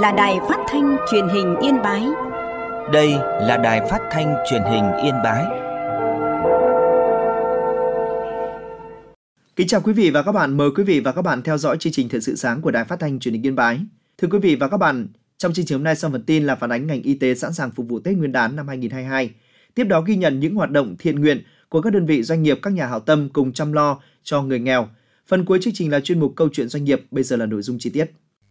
là Đài Phát thanh Truyền hình Yên Bái. Đây là Đài Phát thanh Truyền hình Yên Bái. Kính chào quý vị và các bạn, mời quý vị và các bạn theo dõi chương trình Thời sự sáng của Đài Phát thanh Truyền hình Yên Bái. Thưa quý vị và các bạn, trong chương trình hôm nay sau phần tin là phản ánh ngành y tế sẵn sàng phục vụ Tết Nguyên đán năm 2022. Tiếp đó ghi nhận những hoạt động thiện nguyện của các đơn vị doanh nghiệp, các nhà hảo tâm cùng chăm lo cho người nghèo. Phần cuối chương trình là chuyên mục Câu chuyện doanh nghiệp, bây giờ là nội dung chi tiết.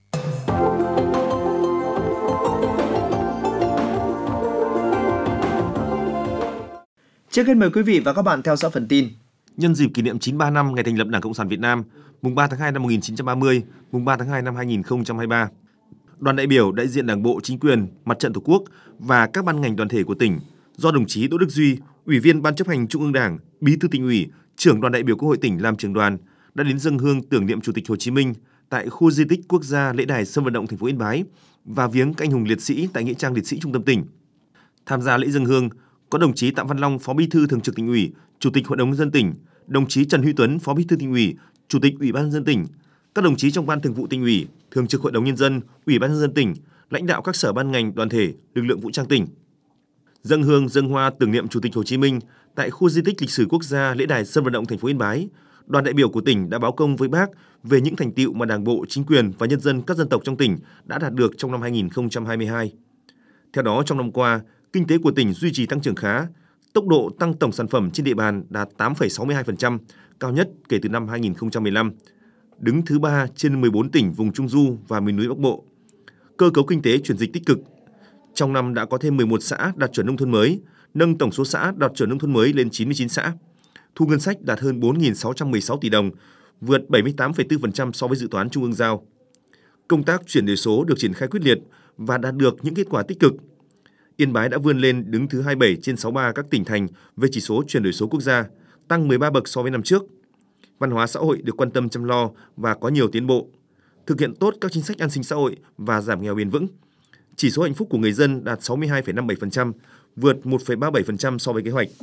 Trước hết mời quý vị và các bạn theo dõi phần tin. Nhân dịp kỷ niệm 93 năm ngày thành lập Đảng Cộng sản Việt Nam, mùng 3 tháng 2 năm 1930, mùng 3 tháng 2 năm 2023, đoàn đại biểu đại diện Đảng bộ, chính quyền, Mặt trận Tổ quốc và các ban ngành đoàn thể của tỉnh do đồng chí Đỗ Đức Duy, Ủy viên Ban chấp hành Trung ương Đảng, Bí thư Tỉnh ủy, Trưởng đoàn đại biểu Quốc hội tỉnh làm trưởng đoàn đã đến dâng hương tưởng niệm Chủ tịch Hồ Chí Minh tại khu di tích quốc gia lễ đài sân vận động thành phố Yên Bái và viếng các anh hùng liệt sĩ tại nghĩa trang liệt sĩ trung tâm tỉnh. Tham gia lễ dâng hương có đồng chí Phạm Văn Long, Phó Bí thư Thường trực Tỉnh ủy, Chủ tịch Hội đồng nhân dân tỉnh, đồng chí Trần Huy Tuấn, Phó Bí thư Tỉnh ủy, Chủ tịch Ủy ban nhân dân tỉnh, các đồng chí trong Ban Thường vụ Tỉnh ủy, Thường trực Hội đồng nhân dân, Ủy ban nhân dân tỉnh, lãnh đạo các sở ban ngành, đoàn thể, lực lượng vũ trang tỉnh. Dâng hương dâng hoa tưởng niệm Chủ tịch Hồ Chí Minh tại khu di tích lịch sử quốc gia lễ đài sân vận động thành phố Yên Bái, đoàn đại biểu của tỉnh đã báo công với Bác về những thành tựu mà Đảng bộ, chính quyền và nhân dân các dân tộc trong tỉnh đã đạt được trong năm 2022. Theo đó, trong năm qua, kinh tế của tỉnh duy trì tăng trưởng khá, tốc độ tăng tổng sản phẩm trên địa bàn đạt 8,62%, cao nhất kể từ năm 2015, đứng thứ 3 trên 14 tỉnh vùng Trung Du và miền núi Bắc Bộ. Cơ cấu kinh tế chuyển dịch tích cực. Trong năm đã có thêm 11 xã đạt chuẩn nông thôn mới, nâng tổng số xã đạt chuẩn nông thôn mới lên 99 xã. Thu ngân sách đạt hơn 4.616 tỷ đồng, vượt 78,4% so với dự toán Trung ương giao. Công tác chuyển đổi số được triển khai quyết liệt và đạt được những kết quả tích cực. Yên Bái đã vươn lên đứng thứ 27 trên 63 các tỉnh thành về chỉ số chuyển đổi số quốc gia, tăng 13 bậc so với năm trước. Văn hóa xã hội được quan tâm chăm lo và có nhiều tiến bộ. Thực hiện tốt các chính sách an sinh xã hội và giảm nghèo bền vững. Chỉ số hạnh phúc của người dân đạt 62,57%, vượt 1,37% so với kế hoạch.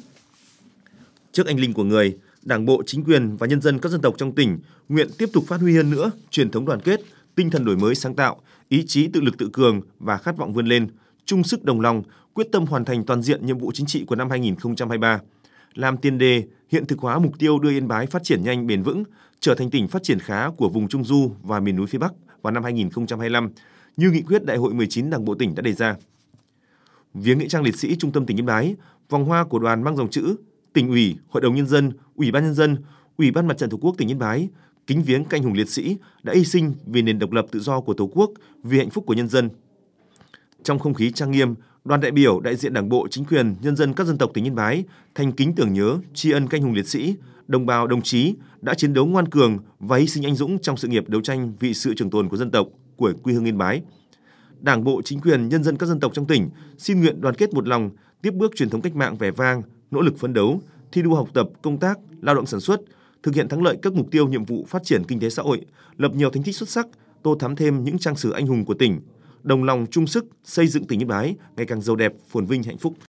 Trước anh linh của người, Đảng bộ, chính quyền và nhân dân các dân tộc trong tỉnh nguyện tiếp tục phát huy hơn nữa truyền thống đoàn kết, tinh thần đổi mới sáng tạo, ý chí tự lực tự cường và khát vọng vươn lên, chung sức đồng lòng, quyết tâm hoàn thành toàn diện nhiệm vụ chính trị của năm 2023, làm tiền đề hiện thực hóa mục tiêu đưa Yên Bái phát triển nhanh bền vững, trở thành tỉnh phát triển khá của vùng Trung Du và miền núi phía Bắc vào năm 2025, như nghị quyết Đại hội 19 Đảng bộ tỉnh đã đề ra. Viếng nghĩa trang liệt sĩ trung tâm tỉnh Yên Bái, vòng hoa của đoàn mang dòng chữ Tỉnh ủy, Hội đồng nhân dân, Ủy ban nhân dân, Ủy ban Mặt trận Tổ quốc tỉnh Yên Bái kính viếng các anh hùng liệt sĩ đã hy sinh vì nền độc lập tự do của Tổ quốc, vì hạnh phúc của nhân dân. Trong không khí trang nghiêm, đoàn đại biểu đại diện Đảng bộ, chính quyền, nhân dân các dân tộc tỉnh Yên Bái thành kính tưởng nhớ, tri ân các anh hùng liệt sĩ, đồng bào, đồng chí đã chiến đấu ngoan cường và hy sinh anh dũng trong sự nghiệp đấu tranh vì sự trường tồn của dân tộc, của quê hương Yên Bái. Đảng bộ, chính quyền, nhân dân các dân tộc trong tỉnh xin nguyện đoàn kết một lòng, tiếp bước truyền thống cách mạng vẻ vang, nỗ lực phấn đấu, thi đua học tập, công tác, lao động sản xuất, thực hiện thắng lợi các mục tiêu nhiệm vụ phát triển kinh tế xã hội, lập nhiều thành tích xuất sắc, tô thắm thêm những trang sử anh hùng của tỉnh, đồng lòng chung sức xây dựng tỉnh Yên Bái ngày càng giàu đẹp, phồn vinh, hạnh phúc.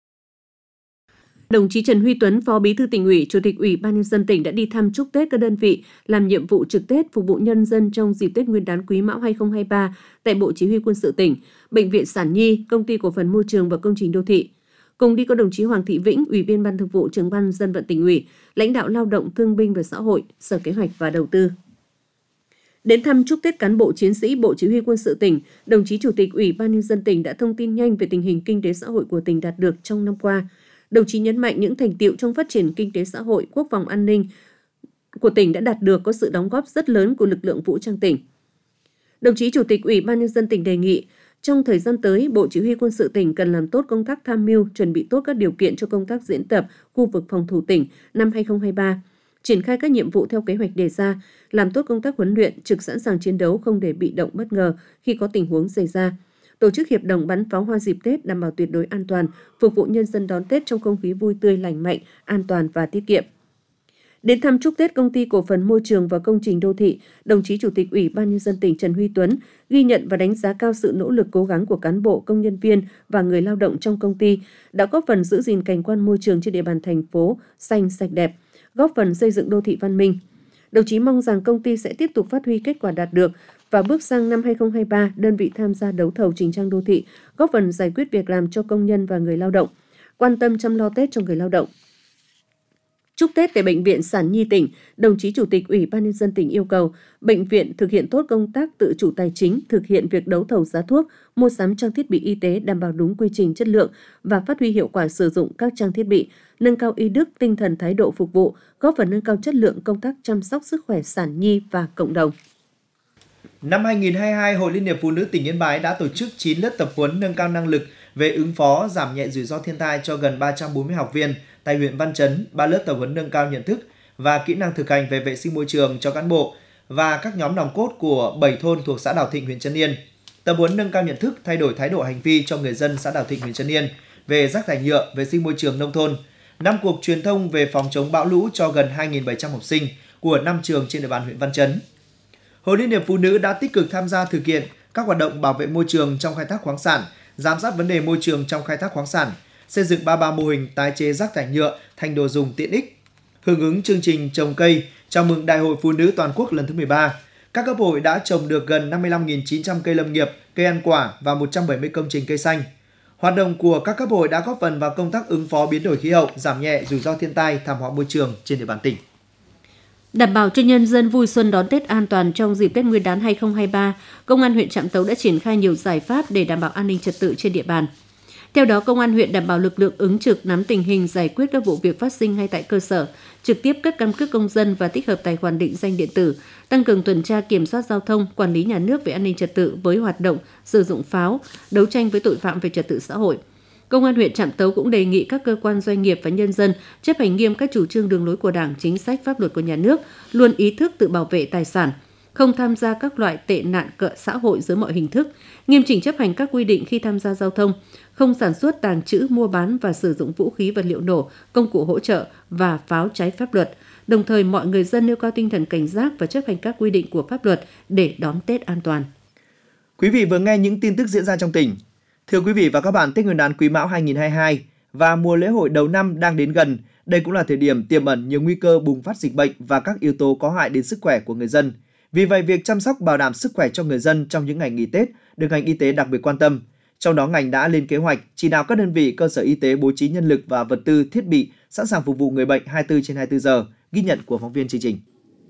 Đồng chí Trần Huy Tuấn, Phó Bí thư Tỉnh ủy, Chủ tịch Ủy ban nhân dân tỉnh đã đi thăm chúc Tết các đơn vị làm nhiệm vụ trực Tết phục vụ nhân dân trong dịp Tết Nguyên đán Quý Mão 2023 tại Bộ Chỉ huy Quân sự tỉnh, Bệnh viện Sản Nhi, Công ty Cổ phần Môi trường và Công trình Đô thị. Cùng đi có đồng chí Hoàng Thị Vĩnh, Ủy viên Ban Thường vụ, Trưởng ban Dân vận Tỉnh ủy, lãnh đạo Lao động, Thương binh và Xã hội, Sở Kế hoạch và Đầu tư. Đến thăm chúc Tết cán bộ chiến sĩ Bộ Chỉ huy Quân sự tỉnh, đồng chí Chủ tịch Ủy ban nhân dân tỉnh đã thông tin nhanh về tình hình kinh tế xã hội của tỉnh đạt được trong năm qua. Đồng chí nhấn mạnh những thành tựu trong phát triển kinh tế xã hội, quốc phòng an ninh của tỉnh đã đạt được có sự đóng góp rất lớn của lực lượng vũ trang tỉnh. Đồng chí Chủ tịch Ủy ban nhân dân tỉnh đề nghị trong thời gian tới, Bộ Chỉ huy Quân sự tỉnh cần làm tốt công tác tham mưu, chuẩn bị tốt các điều kiện cho công tác diễn tập khu vực phòng thủ tỉnh năm 2023, triển khai các nhiệm vụ theo kế hoạch đề ra, làm tốt công tác huấn luyện, trực sẵn sàng chiến đấu không để bị động bất ngờ khi có tình huống xảy ra. Tổ chức hiệp đồng bắn pháo hoa dịp Tết đảm bảo tuyệt đối an toàn, phục vụ nhân dân đón Tết trong không khí vui tươi, lành mạnh, an toàn và tiết kiệm. Đến thăm chúc Tết Công ty Cổ phần Môi trường và Công trình Đô thị, đồng chí Chủ tịch Ủy ban nhân dân tỉnh Trần Huy Tuấn ghi nhận và đánh giá cao sự nỗ lực cố gắng của cán bộ, công nhân viên và người lao động trong công ty đã góp phần giữ gìn cảnh quan môi trường trên địa bàn thành phố xanh sạch đẹp, góp phần xây dựng đô thị văn minh. Đồng chí mong rằng công ty sẽ tiếp tục phát huy kết quả đạt được Và bước sang năm 2023, đơn vị tham gia đấu thầu chỉnh trang đô thị, góp phần giải quyết việc làm cho công nhân và người lao động, quan tâm chăm lo Tết cho người lao động. Chúc Tết tại Bệnh viện Sản Nhi tỉnh, đồng chí Chủ tịch Ủy ban Nhân dân tỉnh yêu cầu bệnh viện thực hiện tốt công tác tự chủ tài chính, thực hiện việc đấu thầu giá thuốc, mua sắm trang thiết bị y tế đảm bảo đúng quy trình chất lượng và phát huy hiệu quả sử dụng các trang thiết bị, nâng cao y đức, tinh thần thái độ phục vụ, góp phần nâng cao chất lượng công tác chăm sóc sức khỏe sản nhi và cộng đồng. Năm 2022, Hội Liên hiệp Phụ nữ tỉnh Yên Bái đã tổ chức 9 lớp tập huấn nâng cao năng lực về ứng phó, giảm nhẹ rủi ro thiên tai cho gần 340 học viên tại huyện Văn Chấn, 3 lớp tập huấn nâng cao nhận thức và kỹ năng thực hành về vệ sinh môi trường cho cán bộ và các nhóm nòng cốt của 7 thôn thuộc xã Đào Thịnh, huyện Trấn Yên. Tập huấn nâng cao nhận thức, thay đổi thái độ hành vi cho người dân xã Đào Thịnh, huyện Trấn Yên về rác thải nhựa, vệ sinh môi trường nông thôn. 5 cuộc truyền thông về phòng chống bão lũ cho gần 2.700 học sinh của 5 trường trên địa bàn huyện Văn Chấn. Hội Liên hiệp Phụ nữ đã tích cực tham gia thực hiện các hoạt động bảo vệ môi trường trong khai thác khoáng sản, giám sát vấn đề môi trường trong khai thác khoáng sản, xây dựng 33 mô hình tái chế rác thải nhựa thành đồ dùng tiện ích. Hưởng ứng chương trình trồng cây chào mừng Đại hội Phụ nữ toàn quốc lần thứ 13, các cấp hội đã trồng được gần 55.900 cây lâm nghiệp, cây ăn quả và 170 công trình cây xanh. Hoạt động của các cấp hội đã góp phần vào công tác ứng phó biến đổi khí hậu, giảm nhẹ rủi ro thiên tai, thảm họa môi trường trên địa bàn tỉnh. Đảm bảo cho nhân dân vui xuân đón Tết an toàn trong dịp Tết Nguyên đán 2023, Công an huyện Trạm Tấu đã triển khai nhiều giải pháp để đảm bảo an ninh trật tự trên địa bàn. Theo đó, Công an huyện đảm bảo lực lượng ứng trực nắm tình hình, giải quyết các vụ việc phát sinh ngay tại cơ sở, trực tiếp cấp căn cước công dân và tích hợp tài khoản định danh điện tử, tăng cường tuần tra kiểm soát giao thông, quản lý nhà nước về an ninh trật tự với hoạt động sử dụng pháo, đấu tranh với tội phạm về trật tự xã hội. Công an huyện Trạm Tấu cũng đề nghị các cơ quan doanh nghiệp và nhân dân chấp hành nghiêm các chủ trương đường lối của Đảng, chính sách pháp luật của nhà nước, luôn ý thức tự bảo vệ tài sản, không tham gia các loại tệ nạn xã hội dưới mọi hình thức, nghiêm chỉnh chấp hành các quy định khi tham gia giao thông, không sản xuất, tàng trữ, mua bán và sử dụng vũ khí vật liệu nổ, công cụ hỗ trợ và pháo trái pháp luật. Đồng thời, mọi người dân nêu cao tinh thần cảnh giác và chấp hành các quy định của pháp luật để đón Tết an toàn. Quý vị vừa nghe những tin tức diễn ra trong tỉnh. Thưa quý vị và các bạn, Tết Nguyên đán Quý Mão 2022 và mùa lễ hội đầu năm đang đến gần. Đây cũng là thời điểm tiềm ẩn nhiều nguy cơ bùng phát dịch bệnh và các yếu tố có hại đến sức khỏe của người dân. Vì vậy, việc chăm sóc bảo đảm sức khỏe cho người dân trong những ngày nghỉ Tết được ngành y tế đặc biệt quan tâm. Trong đó, ngành đã lên kế hoạch chỉ đạo các đơn vị cơ sở y tế bố trí nhân lực và vật tư thiết bị sẵn sàng phục vụ người bệnh 24/24 giờ, ghi nhận của phóng viên chương trình.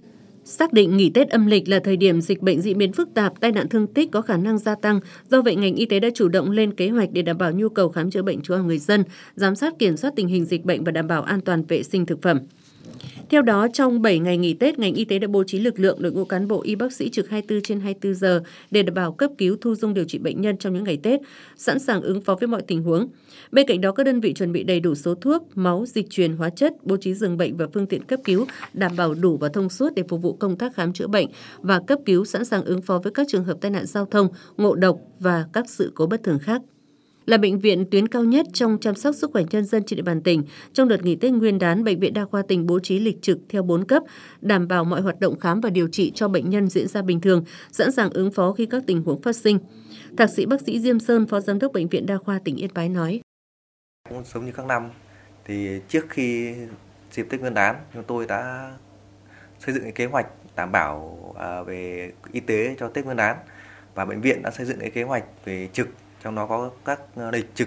Xác định nghỉ Tết âm lịch là thời điểm dịch bệnh diễn biến phức tạp, tai nạn thương tích có khả năng gia tăng. Do vậy, ngành y tế đã chủ động lên kế hoạch để đảm bảo nhu cầu khám chữa bệnh cho người dân, giám sát kiểm soát tình hình dịch bệnh và đảm bảo an toàn vệ sinh thực phẩm. Theo đó, trong 7 ngày nghỉ Tết, ngành y tế đã bố trí lực lượng đội ngũ cán bộ y bác sĩ trực 24/24 giờ để đảm bảo cấp cứu, thu dung điều trị bệnh nhân trong những ngày Tết, sẵn sàng ứng phó với mọi tình huống. Bên cạnh đó, các đơn vị chuẩn bị đầy đủ số thuốc, máu, dịch truyền, hóa chất, bố trí giường bệnh và phương tiện cấp cứu đảm bảo đủ và thông suốt để phục vụ công tác khám chữa bệnh và cấp cứu, sẵn sàng ứng phó với các trường hợp tai nạn giao thông, ngộ độc và các sự cố bất thường khác. Là bệnh viện tuyến cao nhất trong chăm sóc sức khỏe nhân dân trên địa bàn tỉnh, trong đợt nghỉ Tết Nguyên đán, Bệnh viện Đa khoa tỉnh bố trí lịch trực theo 4 cấp, đảm bảo mọi hoạt động khám và điều trị cho bệnh nhân diễn ra bình thường, sẵn sàng ứng phó khi các tình huống phát sinh. Thạc sĩ bác sĩ Diêm Sơn, Phó Giám đốc Bệnh viện Đa khoa tỉnh Yên Bái nói: Cũng giống như các năm, thì trước khi dịp Tết Nguyên đán, chúng tôi đã xây dựng cái kế hoạch đảm bảo về y tế cho Tết Nguyên đán, và bệnh viện đã xây dựng cái kế hoạch về trực, trong đó có các lịch trực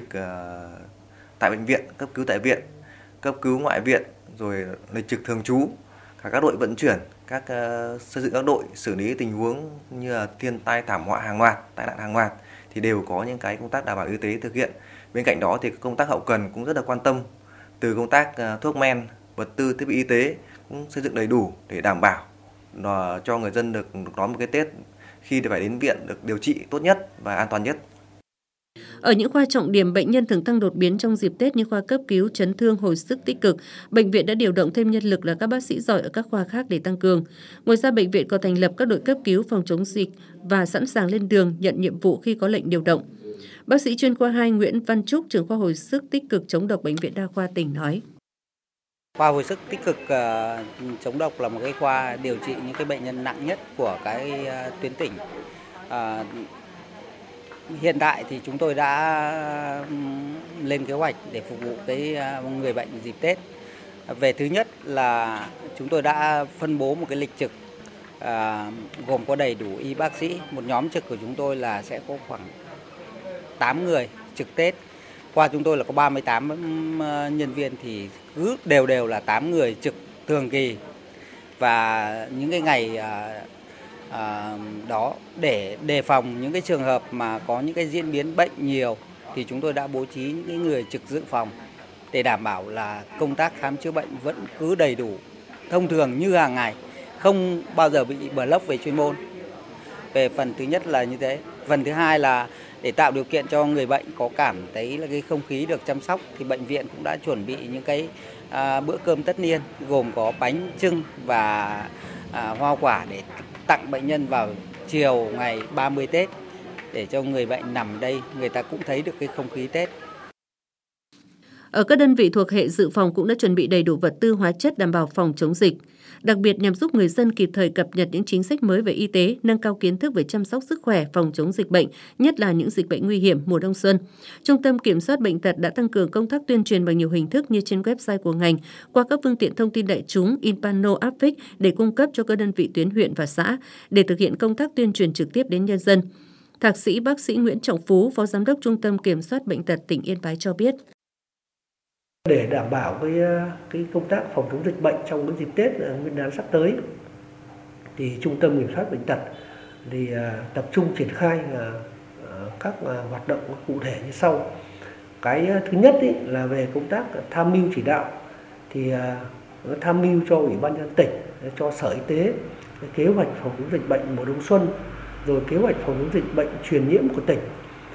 tại bệnh viện, cấp cứu tại viện, cấp cứu ngoại viện, rồi lịch trực thường trú, cả các đội vận chuyển, các xây dựng các đội xử lý tình huống như là thiên tai, thảm họa hàng loạt, tai nạn hàng loạt thì đều có những cái công tác đảm bảo y tế thực hiện. Bên cạnh đó thì công tác hậu cần cũng rất là quan tâm, từ công tác thuốc men, vật tư, thiết bị y tế cũng xây dựng đầy đủ để đảm bảo cho người dân được đón một cái Tết khi phải đến viện được điều trị tốt nhất và an toàn nhất. Ở những khoa trọng điểm, bệnh nhân thường tăng đột biến trong dịp Tết như khoa cấp cứu, chấn thương, hồi sức tích cực. Bệnh viện đã điều động thêm nhân lực là các bác sĩ giỏi ở các khoa khác để tăng cường. Ngoài ra, bệnh viện còn thành lập các đội cấp cứu phòng chống dịch và sẵn sàng lên đường nhận nhiệm vụ khi có lệnh điều động. Bác sĩ chuyên khoa 2 Nguyễn Văn Trúc, trưởng khoa hồi sức tích cực chống độc Bệnh viện Đa khoa tỉnh nói: Khoa hồi sức tích cực chống độc là một cái khoa điều trị những cái bệnh nhân nặng nhất của cái tuyến tỉnh. Hiện tại thì chúng tôi đã lên kế hoạch để phục vụ cái người bệnh dịp Tết. Về thứ nhất là chúng tôi đã phân bố một cái lịch trực gồm có đầy đủ y bác sĩ. Một nhóm trực của chúng tôi là sẽ có khoảng 8 người trực Tết. Qua chúng tôi là có 38 nhân viên thì cứ đều là 8 người trực thường kỳ. Và những cái ngày đó để đề phòng những cái trường hợp mà có những cái diễn biến bệnh nhiều thì chúng tôi đã bố trí những cái người trực dự phòng để đảm bảo là công tác khám chữa bệnh vẫn cứ đầy đủ, thông thường như hàng ngày, không bao giờ bị block về chuyên môn. Về phần thứ nhất là như thế. Phần thứ hai là để tạo điều kiện cho người bệnh có cảm thấy là cái không khí được chăm sóc thì bệnh viện cũng đã chuẩn bị những cái bữa cơm tất niên gồm có bánh chưng và hoa quả để tặng bệnh nhân vào chiều ngày 30 Tết để cho người bệnh nằm đây người ta cũng thấy được cái không khí Tết. Ở các đơn vị thuộc hệ dự phòng cũng đã chuẩn bị đầy đủ vật tư hóa chất đảm bảo phòng chống dịch, đặc biệt nhằm giúp người dân kịp thời cập nhật những chính sách mới về y tế, nâng cao kiến thức về chăm sóc sức khỏe, phòng chống dịch bệnh, nhất là những dịch bệnh nguy hiểm mùa đông xuân. Trung tâm Kiểm soát Bệnh tật đã tăng cường công tác tuyên truyền bằng nhiều hình thức như trên website của ngành, qua các phương tiện thông tin đại chúng, in pano áp phích để cung cấp cho các đơn vị tuyến huyện và xã để thực hiện công tác tuyên truyền trực tiếp đến nhân dân. Thạc sĩ bác sĩ Nguyễn Trọng Phú, Phó Giám đốc Trung tâm Kiểm soát Bệnh tật tỉnh Yên Bái cho biết. Để đảm bảo cái công tác phòng chống dịch bệnh trong cái dịp Tết Nguyên đán sắp tới thì Trung tâm Kiểm soát Bệnh tật thì tập trung triển khai các hoạt động cụ thể như sau. Cái thứ nhất là về công tác tham mưu chỉ đạo thì tham mưu cho Ủy ban nhân dân tỉnh, cho Sở Y tế kế hoạch phòng chống dịch bệnh mùa đông xuân, rồi kế hoạch phòng chống dịch bệnh truyền nhiễm của tỉnh,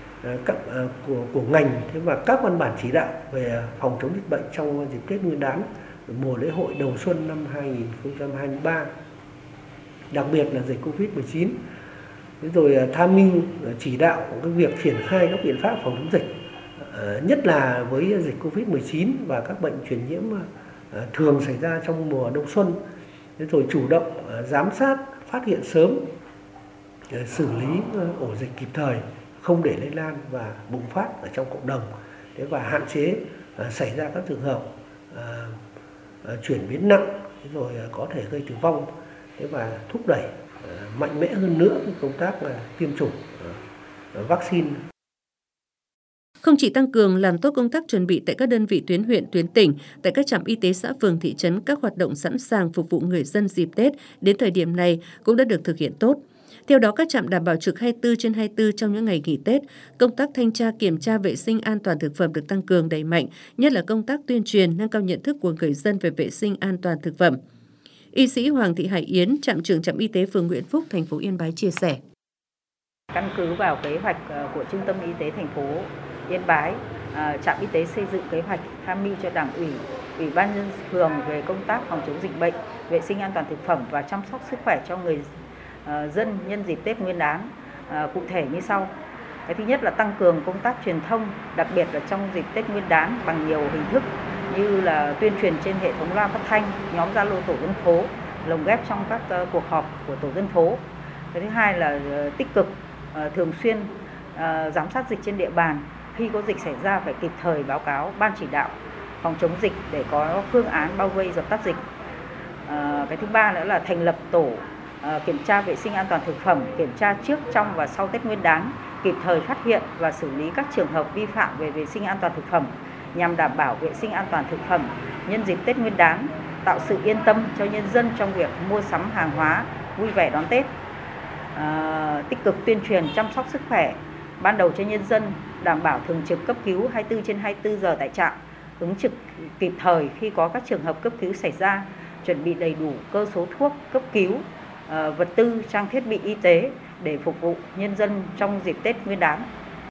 của ngành, thế và các văn bản chỉ đạo về phòng chống dịch bệnh trong dịp Tết Nguyên đán, mùa lễ hội đầu xuân năm 2023, đặc biệt là dịch Covid-19. Rồi tham mưu chỉ đạo cái việc triển khai các biện pháp phòng chống dịch, nhất là với dịch Covid-19 và các bệnh truyền nhiễm thường xảy ra trong mùa đông xuân. Rồi chủ động giám sát, phát hiện sớm, xử lý ổ dịch kịp thời, không để lây lan và bùng phát ở trong cộng đồng, và hạn chế xảy ra các trường hợp chuyển biến nặng rồi có thể gây tử vong, và thúc đẩy mạnh mẽ hơn nữa công tác tiêm chủng vaccine. Không chỉ tăng cường làm tốt công tác chuẩn bị tại các đơn vị tuyến huyện, tuyến tỉnh, tại các trạm y tế xã phường thị trấn, các hoạt động sẵn sàng phục vụ người dân dịp Tết đến thời điểm này cũng đã được thực hiện tốt. Theo đó, các trạm đảm bảo trực 24/24 trong những ngày nghỉ Tết, công tác thanh tra kiểm tra vệ sinh an toàn thực phẩm được tăng cường đẩy mạnh, nhất là công tác tuyên truyền nâng cao nhận thức của người dân về vệ sinh an toàn thực phẩm. Y sĩ Hoàng Thị Hải Yến, trạm trưởng trạm y tế phường Nguyễn Phúc, thành phố Yên Bái chia sẻ. Căn cứ vào kế hoạch của Trung tâm Y tế thành phố Yên Bái, trạm y tế xây dựng kế hoạch tham mưu cho Đảng ủy, Ủy ban nhân dân phường về công tác phòng chống dịch bệnh, vệ sinh an toàn thực phẩm và chăm sóc sức khỏe cho người dân nhân dịp Tết Nguyên đán, cụ thể như sau. Cái thứ nhất là tăng cường công tác truyền thông, đặc biệt là trong dịp Tết Nguyên đán bằng nhiều hình thức như là tuyên truyền trên hệ thống loa phát thanh, nhóm Zalo tổ dân phố, lồng ghép trong các cuộc họp của tổ dân phố. Cái thứ hai là tích cực thường xuyên giám sát dịch trên địa bàn, khi có dịch xảy ra phải kịp thời báo cáo ban chỉ đạo phòng chống dịch để có phương án bao vây dập tắt dịch. Cái thứ ba nữa là thành lập tổ kiểm tra vệ sinh an toàn thực phẩm, kiểm tra trước, trong và sau Tết Nguyên đán, kịp thời phát hiện và xử lý các trường hợp vi phạm về vệ sinh an toàn thực phẩm nhằm đảm bảo vệ sinh an toàn thực phẩm nhân dịp Tết Nguyên đán, tạo sự yên tâm cho nhân dân trong việc mua sắm hàng hóa, vui vẻ đón Tết. Tích cực tuyên truyền chăm sóc sức khỏe ban đầu cho nhân dân, đảm bảo thường trực cấp cứu 24/24 giờ tại trạm, ứng trực kịp thời khi có các trường hợp cấp cứu xảy ra, chuẩn bị đầy đủ cơ số thuốc cấp cứu, vật tư, trang thiết bị y tế để phục vụ nhân dân trong dịp Tết Nguyên đán.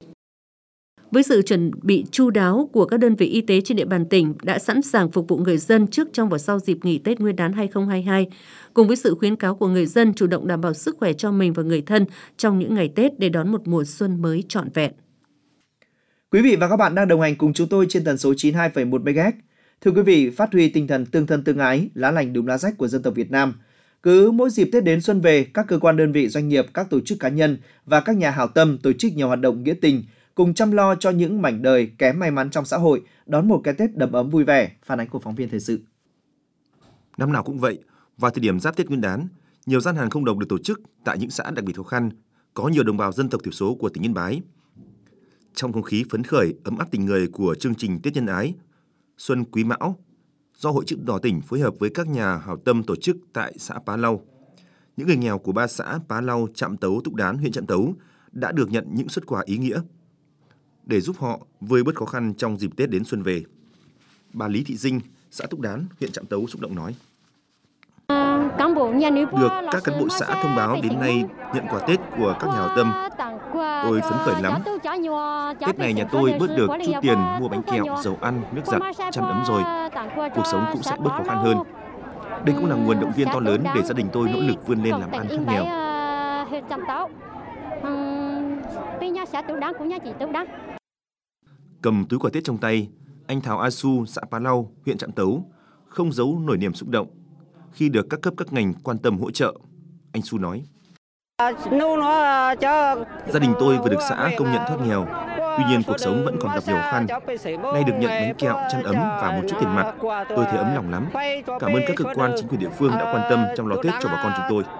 Với sự chuẩn bị chu đáo của các đơn vị y tế trên địa bàn tỉnh đã sẵn sàng phục vụ người dân trước, trong và sau dịp nghỉ Tết Nguyên đán 2022, cùng với sự khuyến cáo của người dân chủ động đảm bảo sức khỏe cho mình và người thân trong những ngày Tết để đón một mùa xuân mới trọn vẹn. Quý vị và các bạn đang đồng hành cùng chúng tôi trên tần số 92,1 MHz. Thưa quý vị, phát huy tinh thần tương thân tương ái, lá lành đùm lá rách của dân tộc Việt Nam. Cứ mỗi dịp Tết đến xuân về, các cơ quan đơn vị doanh nghiệp, các tổ chức cá nhân và các nhà hảo tâm tổ chức nhiều hoạt động nghĩa tình, cùng chăm lo cho những mảnh đời kém may mắn trong xã hội đón một cái Tết đầm ấm vui vẻ. Phản ánh của phóng viên thời sự. Năm nào cũng vậy, vào thời điểm giáp Tết Nguyên đán, Nhiều gian hàng không đồng được tổ chức tại những xã đặc biệt khó khăn, có nhiều đồng bào dân tộc thiểu số của tỉnh Yên Bái. Trong không khí phấn khởi, ấm áp tình người của chương trình Tết Nhân Ái Xuân Quý Mão do Hội Chữ Thập Đỏ tỉnh phối hợp với các nhà hảo tâm tổ chức tại xã Pá Lau, những người nghèo của 3 xã Pá Lau, Trạm Tấu, Túc Đán, huyện Trạm Tấu đã được nhận những xuất quà ý nghĩa để giúp họ vơi bớt khó khăn trong dịp Tết đến xuân về. Bà Lý Thị Dinh, xã Túc Đán, huyện Trạm Tấu xúc động nói: Được các cán bộ xã thông báo đến nay nhận quà Tết của các nhà hảo tâm, tôi phấn khởi lắm. Tết này nhà tôi bớt được chút tiền mua bánh kẹo, dầu ăn, nước giặt, chăn ấm rồi. Cuộc sống cũng sẽ bớt khó khăn hơn. Đây cũng là nguồn động viên to lớn để gia đình tôi nỗ lực vươn lên làm ăn thoát nghèo. Cầm túi quà Tết trong tay, anh Thảo A Su, xã Pá Lau, huyện Trạm Tấu không giấu nổi niềm xúc động khi được các cấp các ngành quan tâm hỗ trợ. Anh Su nói: Gia đình tôi vừa được xã công nhận thoát nghèo, tuy nhiên cuộc sống vẫn còn gặp nhiều khó khăn. Nay được nhận bánh kẹo, chăn ấm và một chút tiền mặt, tôi thấy ấm lòng lắm. Cảm ơn các cơ quan chính quyền địa phương đã quan tâm chăm lo Tết cho bà con chúng tôi.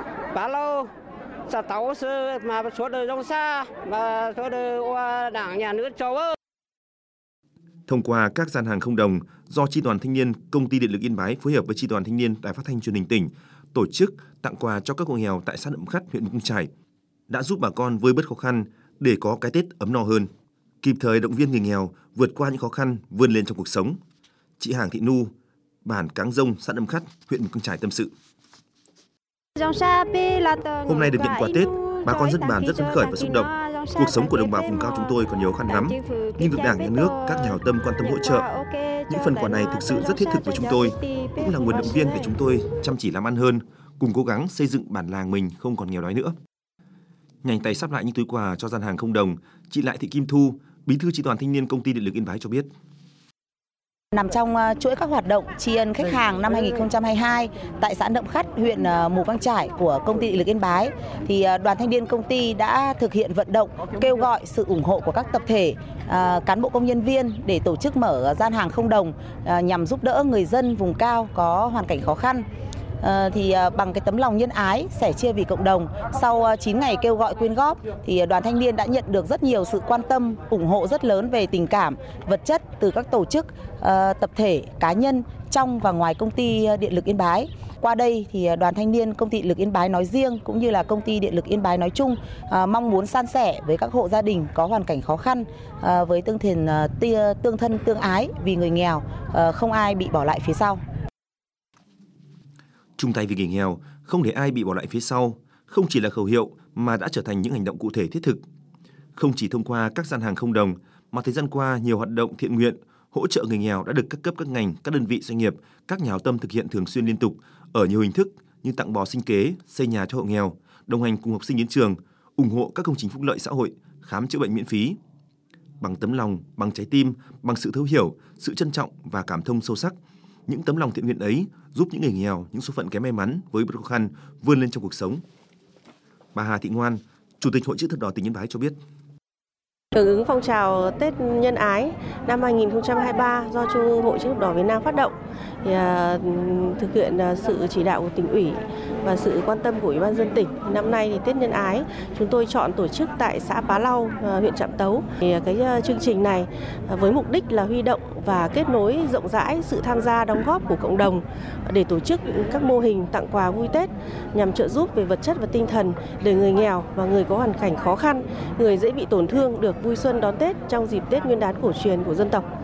Thông qua các gian hàng không đồng do Chi đoàn Thanh niên Công ty Điện lực Yên Bái phối hợp với Chi đoàn Thanh niên Đài Phát thanh Truyền hình tỉnh tổ chức tặng quà cho các hộ nghèo tại xã Nậm Khắt, huyện Mù Căng Chải, đã giúp bà con vơi bớt khó khăn để có cái Tết ấm no hơn, kịp thời động viên người nghèo vượt qua những khó khăn, vươn lên trong cuộc sống. Chị Hàng Thị Nu, bản Cáng Rông, xã Nậm Khắt, huyện Mù Căng Chải tâm sự: Hôm nay được nhận quà Tết, bà con dân bản rất phấn khởi và xúc động. Cuộc sống của đồng bào vùng cao chúng tôi còn nhiều khó khăn lắm, nhưng được Đảng, Nhà nước, các nhà hảo tâm quan tâm hỗ trợ. Những phần quà này thực sự rất thiết thực với chúng tôi, cũng là nguồn động viên để chúng tôi chăm chỉ làm ăn hơn, cùng cố gắng xây dựng bản làng mình không còn nghèo đói nữa. Nhanh tay sắp lại những túi quà cho gian hàng không đồng, chị Lại Thị Kim Thu, Bí thư Chi đoàn Thanh niên Công ty Điện lực Yên Bái cho biết: Nằm trong chuỗi các hoạt động tri ân khách hàng năm 2022 tại xã Nậm Khắt, huyện Mù Căng Chải của Công ty Điện lực Yên Bái, thì đoàn thanh niên công ty đã thực hiện vận động kêu gọi sự ủng hộ của các tập thể, cán bộ công nhân viên để tổ chức mở gian hàng không đồng nhằm giúp đỡ người dân vùng cao có hoàn cảnh khó khăn. Bằng cái tấm lòng nhân ái, sẻ chia vì cộng đồng, sau 9 ngày kêu gọi quyên góp thì đoàn thanh niên đã nhận được rất nhiều sự quan tâm, ủng hộ rất lớn về tình cảm, vật chất từ các tổ chức, tập thể, cá nhân trong và ngoài Công ty Điện lực Yên Bái. Qua đây thì đoàn thanh niên Công ty Điện lực Yên Bái nói riêng cũng như là Công ty Điện lực Yên Bái nói chung mong muốn san sẻ với các hộ gia đình có hoàn cảnh khó khăn với tương thân tương ái vì người nghèo, không ai bị bỏ lại phía sau. Chung tay vì người nghèo, không để ai bị bỏ lại phía sau, không chỉ là khẩu hiệu mà đã trở thành những hành động cụ thể thiết thực. Không chỉ thông qua các gian hàng không đồng, mà thời gian qua nhiều hoạt động thiện nguyện, hỗ trợ người nghèo đã được các cấp các ngành, các đơn vị doanh nghiệp, các nhà hảo tâm thực hiện thường xuyên liên tục ở nhiều hình thức như tặng bò sinh kế, xây nhà cho hộ nghèo, đồng hành cùng học sinh đến trường, ủng hộ các công trình phúc lợi xã hội, khám chữa bệnh miễn phí. Bằng tấm lòng, bằng trái tim, bằng sự thấu hiểu, sự trân trọng và cảm thông sâu sắc, những tấm lòng thiện nguyện ấy giúp những người nghèo, những số phận kém may mắn với khó khăn vươn lên trong cuộc sống. Bà Hà Thị Ngoan, Chủ tịch Hội Chữ Thập Đỏ tỉnh Yên Bái cho biết: Hưởng ứng phong trào Tết Nhân Ái năm 2023 do Trung Hội Chữ Thập Đỏ Việt Nam phát động, thì thực hiện sự chỉ đạo của tỉnh ủy và sự quan tâm của Ủy ban nhân dân tỉnh. Năm nay thì Tết Nhân Ái chúng tôi chọn tổ chức tại xã Pá Lau, huyện Trạm Tấu. Thì cái chương trình này với mục đích là huy động và kết nối rộng rãi sự tham gia đóng góp của cộng đồng để tổ chức các mô hình tặng quà vui Tết nhằm trợ giúp về vật chất và tinh thần để người nghèo và người có hoàn cảnh khó khăn, người dễ bị tổn thương được vui xuân đón Tết trong dịp Tết Nguyên đán cổ truyền của dân tộc.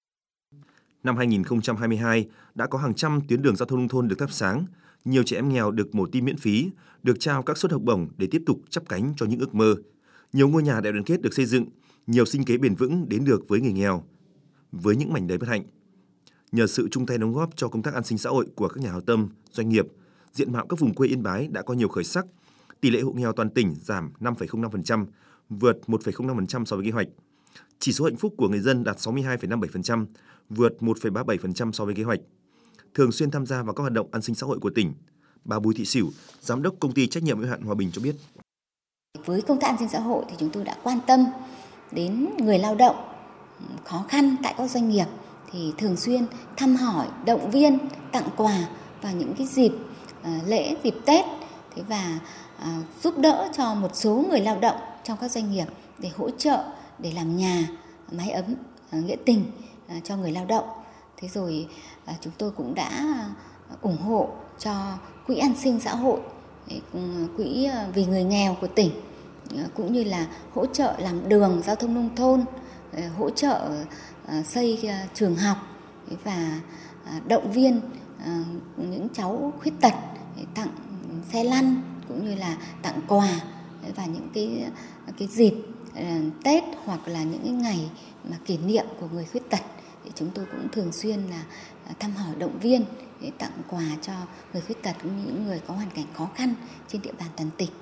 Năm 2022 đã có hàng trăm tuyến đường giao thông nông thôn được thắp sáng, nhiều trẻ em nghèo được mổ tim miễn phí, được trao các suất học bổng để tiếp tục chắp cánh cho những ước mơ. Nhiều ngôi nhà đại đoàn kết được xây dựng, nhiều sinh kế bền vững đến được với người nghèo, với những mảnh đời bất hạnh. Nhờ sự chung tay đóng góp cho công tác an sinh xã hội của các nhà hảo tâm, doanh nghiệp, diện mạo các vùng quê Yên Bái đã có nhiều khởi sắc. Tỷ lệ hộ nghèo toàn tỉnh giảm 5,05%, vượt 1,05% so với kế hoạch. Chỉ số hạnh phúc của người dân đạt 62,57%, vượt 1,37% so với kế hoạch. Thường xuyên tham gia vào các hoạt động an sinh xã hội của tỉnh, bà Bùi Thị Sửu, Giám đốc Công ty Trách nhiệm hữu hạn Hòa Bình cho biết: Với công tác an sinh xã hội thì chúng tôi đã quan tâm đến người lao động khó khăn tại các doanh nghiệp, thì thường xuyên thăm hỏi, động viên, tặng quà vào những cái dịp lễ, dịp Tết Thế và giúp đỡ cho một số người lao động trong các doanh nghiệp để hỗ trợ để làm nhà, mái ấm nghĩa tình cho người lao động. Thế rồi chúng tôi cũng đã ủng hộ cho quỹ an sinh xã hội, quỹ vì người nghèo của tỉnh, cũng như là hỗ trợ làm đường, giao thông nông thôn, hỗ trợ xây trường học và động viên những cháu khuyết tật, tặng xe lăn cũng như là tặng quà và những cái dịp Tết hoặc là những cái ngày mà kỷ niệm của người khuyết tật thì chúng tôi cũng thường xuyên là thăm hỏi động viên, tặng quà cho người khuyết tật cũng như những người có hoàn cảnh khó khăn trên địa bàn toàn tỉnh.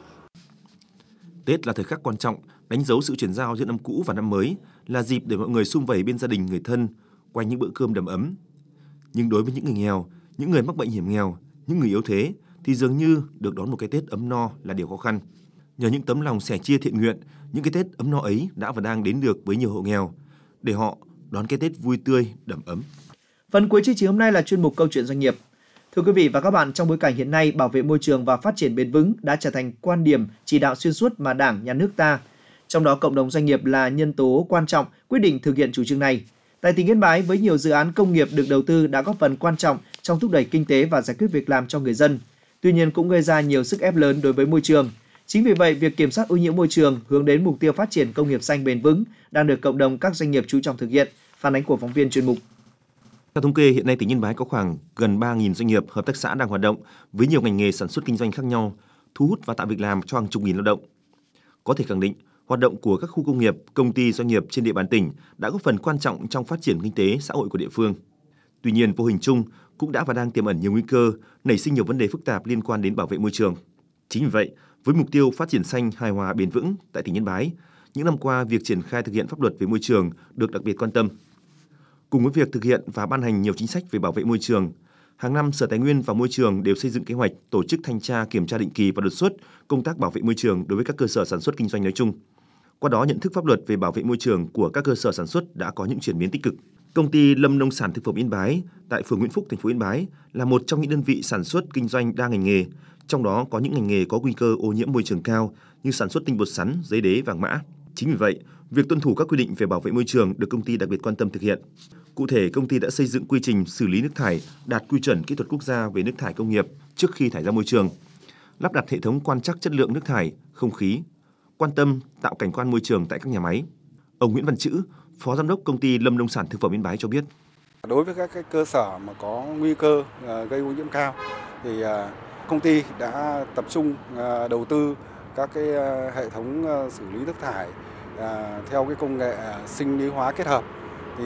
Tết là thời khắc quan trọng, đánh dấu sự chuyển giao giữa năm cũ và năm mới, là dịp để mọi người sum vầy bên gia đình, người thân, quanh những bữa cơm đầm ấm. Nhưng đối với những người nghèo, những người mắc bệnh hiểm nghèo, những người yếu thế thì dường như được đón một cái Tết ấm no là điều khó khăn. Nhờ những tấm lòng sẻ chia thiện nguyện, những cái Tết ấm no ấy đã và đang đến được với nhiều hộ nghèo, để họ đón cái Tết vui tươi, đầm ấm. Phần cuối chương trình hôm nay là chuyên mục Câu chuyện doanh nghiệp. Thưa quý vị và các bạn, trong bối cảnh hiện nay, bảo vệ môi trường và phát triển bền vững đã trở thành quan điểm chỉ đạo xuyên suốt mà Đảng, Nhà nước ta, trong đó cộng đồng doanh nghiệp là nhân tố quan trọng quyết định thực hiện chủ trương này. Tại tỉnh Yên Bái, với nhiều dự án công nghiệp được đầu tư đã góp phần quan trọng trong thúc đẩy kinh tế và giải quyết việc làm cho người dân. Tuy nhiên cũng gây ra nhiều sức ép lớn đối với môi trường. Chính vì vậy, việc kiểm soát ô nhiễm môi trường hướng đến mục tiêu phát triển công nghiệp xanh bền vững đang được cộng đồng các doanh nghiệp chú trọng thực hiện. Phản ánh của phóng viên chuyên mục. Theo thống kê, hiện nay tỉnh Yên Bái có khoảng gần 3.000 doanh nghiệp, hợp tác xã đang hoạt động với nhiều ngành nghề sản xuất kinh doanh khác nhau, thu hút và tạo việc làm cho hàng chục nghìn lao động. Có thể khẳng định, hoạt động của các khu công nghiệp, công ty, doanh nghiệp trên địa bàn tỉnh đã góp phần quan trọng trong phát triển kinh tế, xã hội của địa phương. Tuy nhiên, vô hình chung cũng đã và đang tiềm ẩn nhiều nguy cơ, nảy sinh nhiều vấn đề phức tạp liên quan đến bảo vệ môi trường. Chính vì vậy, với mục tiêu phát triển xanh, hài hòa, bền vững tại tỉnh Yên Bái, những năm qua việc triển khai thực hiện pháp luật về môi trường được đặc biệt quan tâm. Cùng với việc thực hiện và ban hành nhiều chính sách về bảo vệ môi trường, hàng năm Sở Tài nguyên và Môi trường đều xây dựng kế hoạch tổ chức thanh tra, kiểm tra định kỳ và đột xuất công tác bảo vệ môi trường đối với các cơ sở sản xuất kinh doanh nói chung. Qua đó, nhận thức pháp luật về bảo vệ môi trường của các cơ sở sản xuất đã có những chuyển biến tích cực. Công ty Lâm Nông sản Thực phẩm Yên Bái tại phường Nguyễn Phúc, thành phố Yên Bái là một trong những đơn vị sản xuất kinh doanh đa ngành nghề, trong đó có những ngành nghề có nguy cơ ô nhiễm môi trường cao như sản xuất tinh bột sắn, giấy đế, vàng mã. Chính vì vậy, việc tuân thủ các quy định về bảo vệ môi trường được công ty đặc biệt quan tâm thực hiện. Cụ thể, công ty đã xây dựng quy trình xử lý nước thải đạt quy chuẩn kỹ thuật quốc gia về nước thải công nghiệp trước khi thải ra môi trường, lắp đặt hệ thống quan trắc chất lượng nước thải, không khí, quan tâm tạo cảnh quan môi trường tại các nhà máy. Ông Nguyễn Văn Chữ, Phó Giám đốc Công ty Lâm Nông sản Thực phẩm Yên Bái cho biết. Đối với các cái cơ sở mà có nguy cơ gây ô nhiễm cao thì công ty đã tập trung đầu tư các cái hệ thống xử lý nước thải theo cái công nghệ sinh lý hóa kết hợp. Thì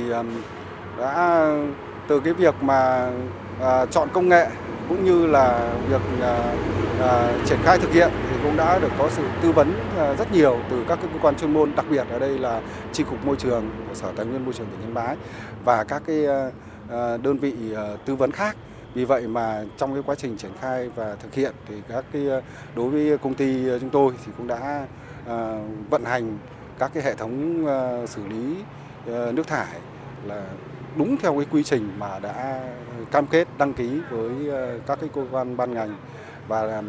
đã từ cái việc mà chọn công nghệ cũng như là việc triển khai thực hiện thì cũng đã được có sự tư vấn rất nhiều từ các cơ quan chuyên môn, đặc biệt ở đây là Chi cục Môi trường, Sở Tài nguyên Môi trường tỉnh Yên Bái và các cái đơn vị tư vấn khác. Vì vậy mà trong cái quá trình triển khai và thực hiện thì các cái đối với công ty chúng tôi thì cũng đã vận hành các cái hệ thống xử lý nước thải là đúng theo cái quy trình mà đã cam kết đăng ký với các cái cơ quan ban ngành. Và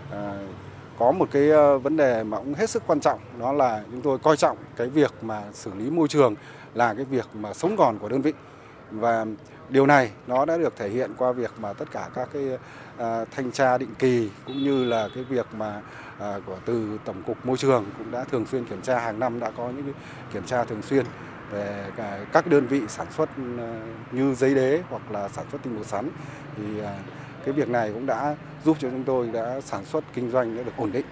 có một cái vấn đề mà cũng hết sức quan trọng, đó là chúng tôi coi trọng cái việc mà xử lý môi trường là cái việc mà sống còn của đơn vị. Và điều này nó đã được thể hiện qua việc mà tất cả các cái thanh tra định kỳ cũng như là cái việc mà từ Tổng cục Môi trường cũng đã thường xuyên kiểm tra, hàng năm đã có những cái kiểm tra thường xuyên về các đơn vị sản xuất như giấy đế hoặc là sản xuất tinh bột sắn. Thì cái việc này cũng đã giúp cho chúng tôi đã sản xuất kinh doanh đã được ổn định.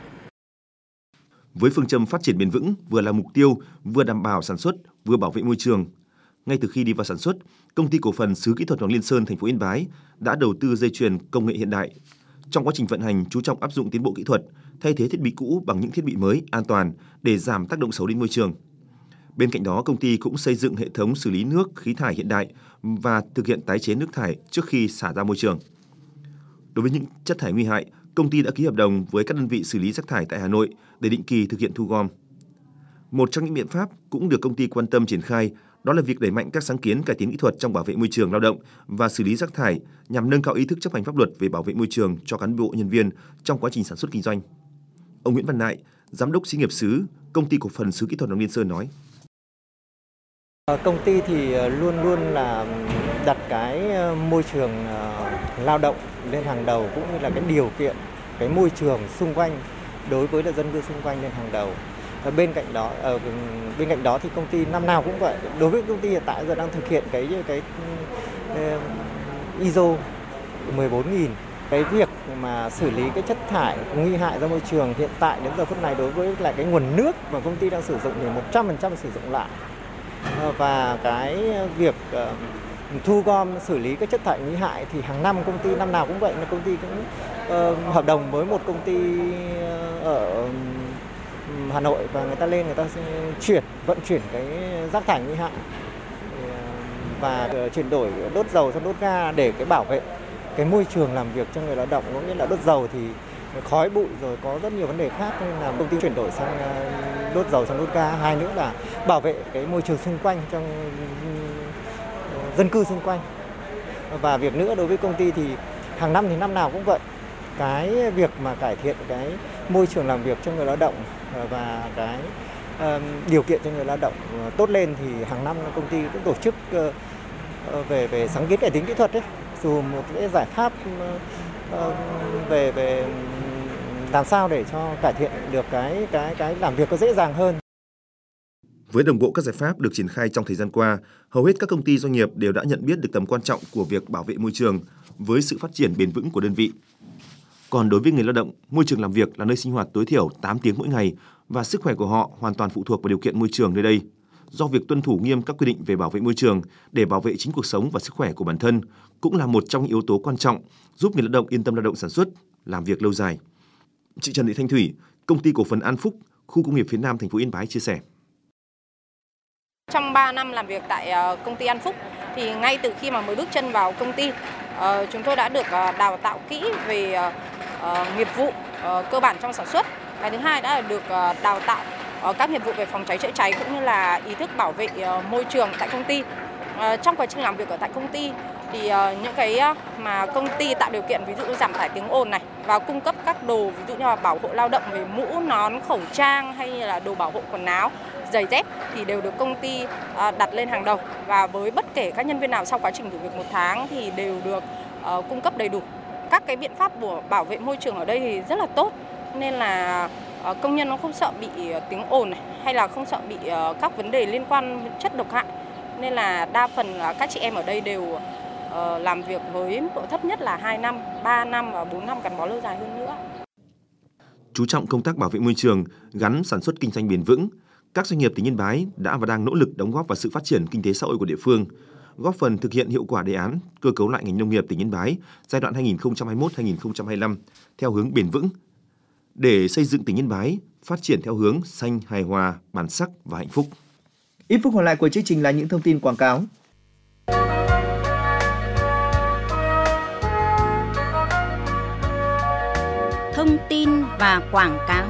Với phương châm phát triển bền vững vừa là mục tiêu, vừa đảm bảo sản xuất, vừa bảo vệ môi trường. Ngay từ khi đi vào sản xuất, Công ty cổ phần Sứ Kỹ thuật Hoàng Liên Sơn, thành phố Yên Bái đã đầu tư dây chuyền công nghệ hiện đại. Trong quá trình vận hành, chú trọng áp dụng tiến bộ kỹ thuật, thay thế thiết bị cũ bằng những thiết bị mới, an toàn để giảm tác động xấu đến môi trường. Bên cạnh đó, công ty cũng xây dựng hệ thống xử lý nước, khí thải hiện đại và thực hiện tái chế nước thải trước khi xả ra môi trường. Đối với những chất thải nguy hại, công ty đã ký hợp đồng với các đơn vị xử lý rác thải tại Hà Nội để định kỳ thực hiện thu gom. Một trong những biện pháp cũng được công ty quan tâm triển khai Đó là việc đẩy mạnh các sáng kiến cải tiến kỹ thuật trong bảo vệ môi trường lao động và xử lý rác thải nhằm nâng cao ý thức chấp hành pháp luật về bảo vệ môi trường cho cán bộ nhân viên trong quá trình sản xuất kinh doanh. Ông Nguyễn Văn Nại, Giám đốc xí nghiệp sứ, Công ty cổ phần sứ kỹ thuật Đồng Liên Sơn nói: Công ty thì luôn luôn là đặt cái môi trường lao động lên hàng đầu, cũng như là cái điều kiện, cái môi trường xung quanh đối với là dân cư xung quanh lên hàng đầu. Và bên cạnh đó thì công ty năm nào cũng vậy. Đối với công ty hiện tại giờ đang thực hiện cái ISO 14000. Cái việc mà xử lý cái chất thải nguy hại ra môi trường hiện tại đến giờ phút này đối với lại cái nguồn nước mà công ty đang sử dụng thì 100% sử dụng lại. Và cái việc thu gom xử lý các chất thải nguy hại thì hàng năm công ty năm nào cũng vậy, là công ty cũng hợp đồng với một công ty ở Hà Nội và người ta lên, người ta vận chuyển cái rác thải nguy hại và chuyển đổi đốt dầu sang đốt ga để cái bảo vệ cái môi trường làm việc cho người lao động. Có nghĩa là đốt dầu thì khói bụi rồi có rất nhiều vấn đề khác, nên là công ty chuyển đổi sang đốt dầu sang đốt ga. Hai nữa là bảo vệ cái môi trường xung quanh trong dân cư xung quanh. Và việc nữa đối với công ty thì hàng năm thì năm nào cũng vậy. Cái việc mà cải thiện cái môi trường làm việc cho người lao động và cái điều kiện cho người lao động tốt lên thì hàng năm công ty cũng tổ chức về sáng kiến cải tiến kỹ thuật đấy, dù một cái giải pháp về làm sao để cho cải thiện được cái làm việc có dễ dàng hơn. Với đồng bộ các giải pháp được triển khai trong thời gian qua, hầu hết các công ty doanh nghiệp đều đã nhận biết được tầm quan trọng của việc bảo vệ môi trường với sự phát triển bền vững của đơn vị. Còn đối với người lao động, môi trường làm việc là nơi sinh hoạt tối thiểu 8 tiếng mỗi ngày và sức khỏe của họ hoàn toàn phụ thuộc vào điều kiện môi trường nơi đây. Do việc tuân thủ nghiêm các quy định về bảo vệ môi trường để bảo vệ chính cuộc sống và sức khỏe của bản thân cũng là một trong những yếu tố quan trọng giúp người lao động yên tâm lao động sản xuất, làm việc lâu dài. Chị Trần Thị Thanh Thủy, Công ty cổ phần An Phúc, khu công nghiệp phía Nam thành phố Yên Bái chia sẻ: Trong 3 năm làm việc tại công ty An Phúc thì ngay từ khi mà mới bước chân vào công ty, chúng tôi đã được đào tạo kỹ về nghiệp vụ cơ bản trong sản xuất. Cái thứ hai đã được đào tạo các nghiệp vụ về phòng cháy chữa cháy cũng như là ý thức bảo vệ môi trường tại công ty. Trong quá trình làm việc ở tại công ty thì những cái mà công ty tạo điều kiện, ví dụ như giảm tải tiếng ồn này và cung cấp các đồ ví dụ như là bảo hộ lao động về mũ, nón, khẩu trang hay là đồ bảo hộ quần áo, giày dép thì đều được công ty đặt lên hàng đầu, và với bất kể các nhân viên nào sau quá trình thử việc 1 tháng thì đều được cung cấp đầy đủ. Các cái biện pháp của bảo vệ môi trường ở đây thì rất là tốt, nên là công nhân nó không sợ bị tiếng ồn này, hay là không sợ bị các vấn đề liên quan chất độc hại, nên là đa phần là các chị em ở đây đều làm việc với độ thấp nhất là 2 năm, 3 năm và 4 năm gắn bó lâu dài hơn nữa. Chú trọng công tác bảo vệ môi trường gắn sản xuất kinh doanh bền vững, các doanh nghiệp tỉnh Yên Bái đã và đang nỗ lực đóng góp vào sự phát triển kinh tế xã hội của địa phương, góp phần thực hiện hiệu quả đề án cơ cấu lại ngành nông nghiệp tỉnh Yên Bái giai đoạn 2021-2025 theo hướng bền vững, để xây dựng tỉnh Yên Bái phát triển theo hướng xanh, hài hòa, bản sắc và hạnh phúc. Ít phút còn lại của chương trình là những thông tin quảng cáo. Thông tin và quảng cáo.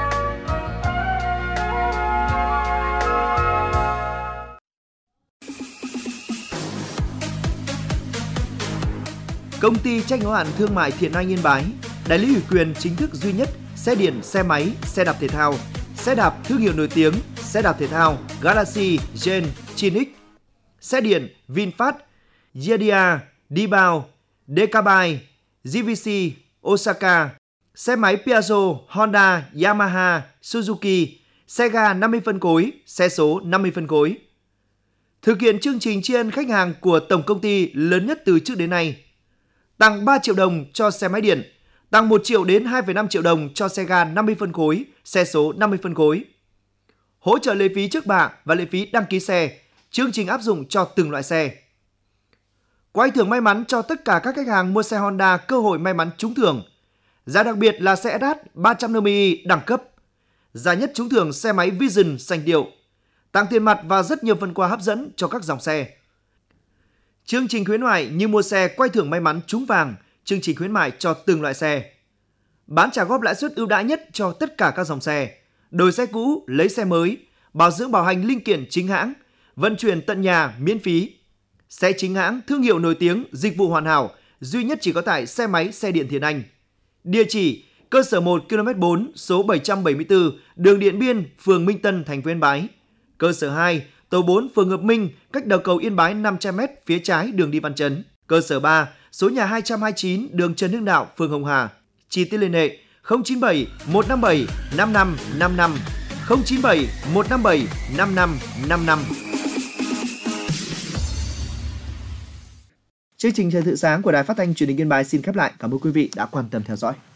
Công ty trách nhiệm hữu hạn thương mại Thiện Anh Yên Bái, đại lý ủy quyền chính thức duy nhất xe điện, xe máy, xe đạp thể thao, xe đạp thương hiệu nổi tiếng, xe đạp thể thao Galaxy, Gen, Chinix, xe điện VinFast, Yedia, Dibao, Decabai, GVC, Osaka, xe máy Piaggio, Honda, Yamaha, Suzuki, xe ga 50 phân khối, xe số 50 phân khối. Thực hiện chương trình tri ân khách hàng của tổng công ty lớn nhất từ trước đến nay. Tặng 3 triệu đồng cho xe máy điện, tặng 1 triệu đến 2,5 triệu đồng cho xe ga 50 phân khối, xe số 50 phân khối. Hỗ trợ lệ phí trước bạ và lệ phí đăng ký xe, chương trình áp dụng cho từng loại xe. Quay thưởng may mắn cho tất cả các khách hàng mua xe Honda cơ hội may mắn trúng thưởng. Giá đặc biệt là xe SH 350i đẳng cấp. Giá nhất trúng thưởng xe máy Vision xanh điệu. Tặng tiền mặt và rất nhiều phần quà hấp dẫn cho các dòng xe. Chương trình khuyến mại như mua xe quay thưởng may mắn trúng vàng, chương trình khuyến mại cho từng loại xe. Bán trả góp lãi suất ưu đãi nhất cho tất cả các dòng xe. Đổi xe cũ, lấy xe mới, bảo dưỡng bảo hành linh kiện chính hãng, vận chuyển tận nhà miễn phí. Xe chính hãng, thương hiệu nổi tiếng, dịch vụ hoàn hảo, duy nhất chỉ có tại xe máy, xe điện Thiên Anh. Địa chỉ: cơ sở 1 km 4, số 774, đường Điện Biên, phường Minh Tân, thành phố Yên Bái. Cơ sở 2, tổ 4, phường Hợp Minh, cách đầu cầu Yên Bái 500m phía trái đường đi Văn Chấn. Cơ sở 3, số nhà 229, đường Trần Hưng Đạo, phường Hồng Hà. Chi tiết liên hệ 097 157 5555, 097 157 5555. Chương trình Thời sự sáng của Đài Phát thanh Truyền hình Yên Bái xin khép lại. Cảm ơn quý vị đã quan tâm theo dõi.